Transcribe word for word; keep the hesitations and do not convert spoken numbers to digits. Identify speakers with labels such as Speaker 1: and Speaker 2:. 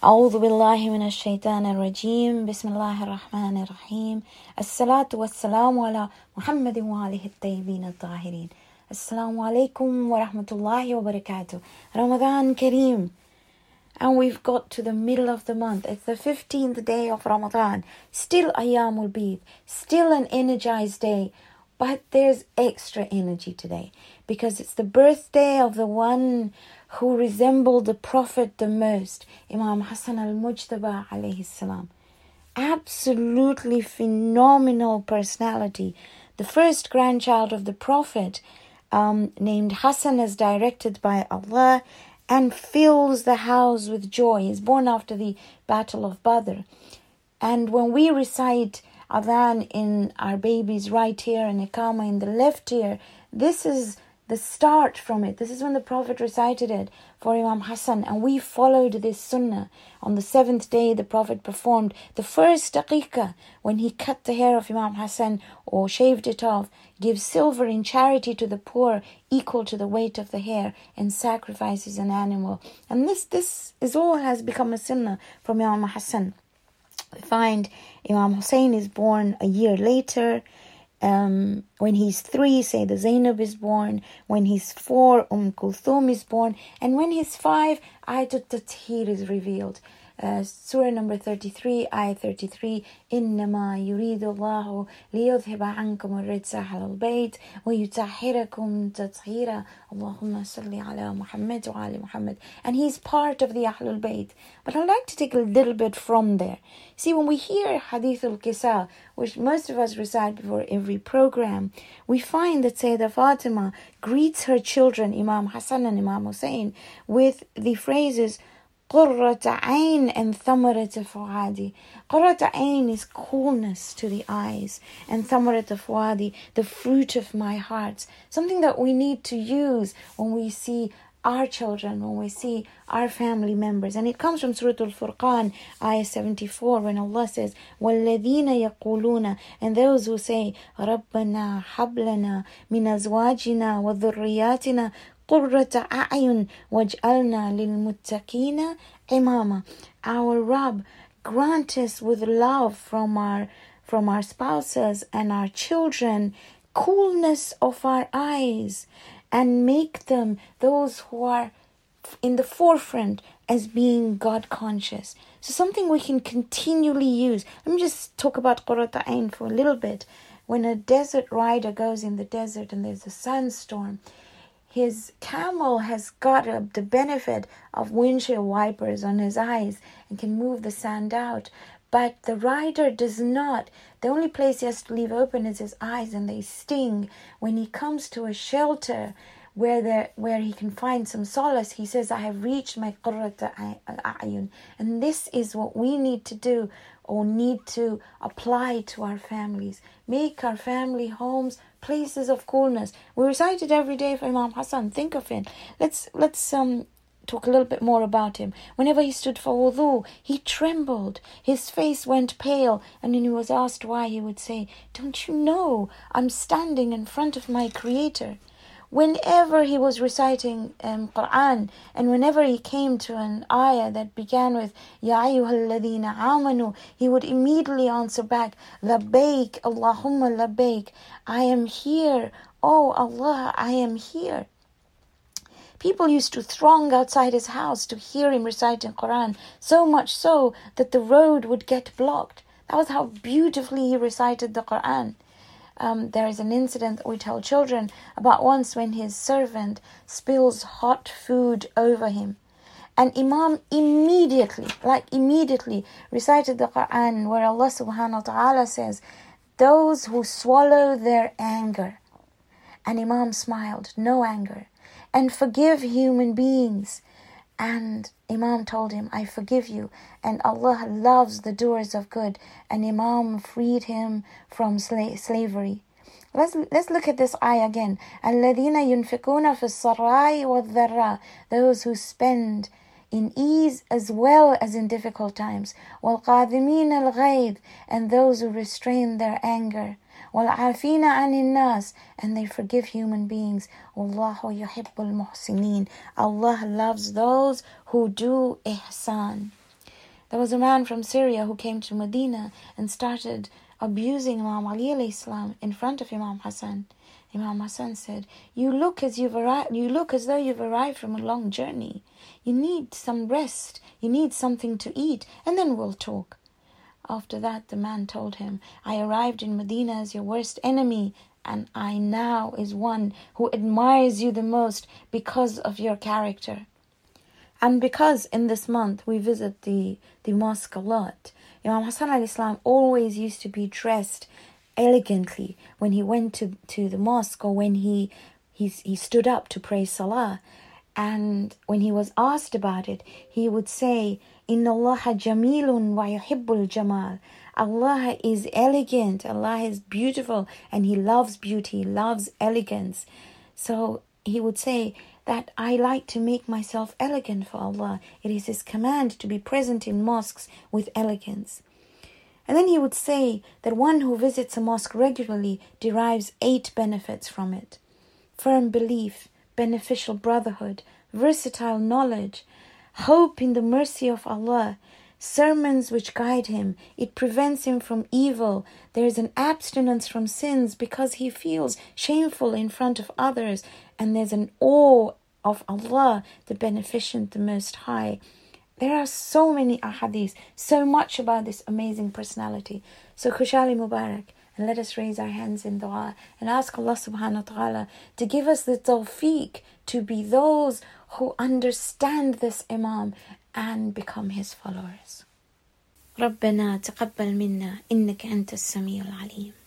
Speaker 1: أعوذ بالله من الشيطان الرجيم بسم الله الرحمن الرحيم الصلاة والسلام على محمد وآله الطيبين الطاهرين. Assalamu alaikum wa rahmatullahi wa barakatuh. Ramadan Kareem. And we've got to the middle of the month. It's the fifteenth day of Ramadan. Still Ayyamul Bid. Still an energized day. But there's extra energy today. Because it's the birthday of the one who resembled the Prophet the most. Imam Hassan al-Mujtaba alayhi salam. Absolutely phenomenal personality. The first grandchild of the Prophet, um, named Hassan, is directed by Allah and fills the house with joy. He's born after the Battle of Badr. And when we recite Adhan in our baby's right ear and Iqamah in the left ear, this is the start from it. This is when the Prophet recited it for Imam Hassan, and we followed this sunnah. On the seventh day, the Prophet performed the first daqiqah when he cut the hair of Imam Hassan or shaved it off, gives silver in charity to the poor equal to the weight of the hair, and sacrifices an animal. And this, this is all has become a sunnah from Imam Hassan. We find Imam Hussein is born a year later. Um, when he's three, Sayyidah Zainab is born. When he's four, Umm Kulthum is born. And when he's five, Ayatul Tathir is revealed. Uh, Surah number thirty-three, Ayah thirty-three, إِنَّمَا يُرِيدُ اللَّهُ لِيُذْهِبَ عَنْكُمُ الرِّجْسَ أَهْلَ الْبَيْتِ وَيُطَهِّرَكُمْ تَطْهِيرًا اللَّهُمَّ صَلِّ عَلَى مُحَمَّدٍ وَعَلَى Muhammad. And he's part of the Ahlul Bayt. But I'd like to take a little bit from there. See, when we hear Hadith al-Kisa, which most of us recite before every program, we find that Sayyidah Fatima greets her children, Imam Hassan and Imam Hussein, with the phrases قُرَّةَ عَيْنٍ and ثَمَرَةَ فُعَادِ. قُرَّةَ عَيْنٍ is coolness to the eyes, and ثَمَرَةَ فُعَادِ, the fruit of my heart. Something that we need to use when we see our children, when we see our family members. And it comes from Surah Al-Furqan, Ayah seventy-four, when Allah says, وَالَّذِينَ يَقُولُونَ, and those who say, رَبَّنَا هَبْ لَنَا مِنْ أَزْوَاجِنَا وَذُرِّيَّاتِنَا قُرَّةَ أَعْيُنٍ وَاجْعَلْنَا لِلْمُتَّقِينَ إِمَامًا. Our Rabb, grant us with love from our from our spouses and our children coolness of our eyes, and make them those who are in the forefront as being God conscious. So something we can continually use. Let me just talk about Qurrata Ain for a little bit. When a desert rider goes in the desert and there's a sandstorm, his camel has got a, the benefit of windshield wipers on his eyes and can move the sand out. But the rider does not. The only place he has to leave open is his eyes, and they sting. When he comes to a shelter where there, where he can find some solace, he says, I have reached my qurrata al-a'yun. And this is what we need to do, or need to apply to our families. Make our family homes places of coolness. We recite it every day for Imam Hassan. Think of it. Let's let's um talk a little bit more about him. Whenever he stood for wudu, he trembled. His face went pale, and when he was asked why, he would say, don't you know I'm standing in front of my Creator? Whenever he was reciting um, Quran, and whenever he came to an ayah that began with Ya ayyuhal ladhina amanu, he would immediately answer back, Labbaik, Allahumma labbaik, I am here, oh Allah, I am here. People used to throng outside his house to hear him reciting Quran, so much so that the road would get blocked. That was how beautifully he recited the Quran. Um, there is an incident that we tell children about once when his servant spills hot food over him. And Imam immediately, like immediately, recited the Quran where Allah subhanahu wa ta'ala says, those who swallow their anger. And Imam smiled, no anger. And forgive human beings. And Imam told him, I forgive you. And Allah loves the doers of good. And Imam freed him from sla- slavery. Let's let's look at this ayah again. الَّذِينَ يُنْفِقُونَ فِي السَّرَّاءِ وَالضَّرَّاءِ, those who spend in ease as well as in difficult times. وَالْقَاذِمِينَ الْغَيْظِ, and those who restrain their anger. وَالْعَافِينَ عَنِ النَّاسِ, and they forgive human beings. وَاللَّهُ يُحِبُّ الْمُحْسِنِينَ, Allah loves those who do ihsan. There was a man from Syria who came to Medina and started abusing Imam Ali alayhi salam in front of Imam Hassan. Imam Hassan said, "You look as you've arrived. You look as though you've arrived from a long journey. You need some rest. You need something to eat, and then we'll talk." After that, the man told him, "I arrived in Medina as your worst enemy, and I now is one who admires you the most because of your character." And because in this month we visit the, the mosque a lot, Imam Hassan alayhi salam always used to be dressed elegantly when he went to, to the mosque, or when he, he he stood up to pray salah. And when he was asked about it, he would say, "Inna Allah jamilun wa yuhibbul jamal." Allah is elegant, Allah is beautiful, and He loves beauty, He loves elegance. So he would say that I like to make myself elegant for Allah. It is His command to be present in mosques with elegance. And then he would say that one who visits a mosque regularly derives eight benefits from it: firm belief, beneficial brotherhood, versatile knowledge, hope in the mercy of Allah, sermons which guide him, it prevents him from evil, there is an abstinence from sins because he feels shameful in front of others, and there's an awe of Allah, the Beneficent, the Most High. There are so many ahadith, so much about this amazing personality. So Khushali Mubarak, and let us raise our hands in dua and ask Allah subhanahu wa ta'ala to give us the tawfiq to be those who understand this Imam and become his followers. ربنا تقبل منا إنك أنت السميع العليم.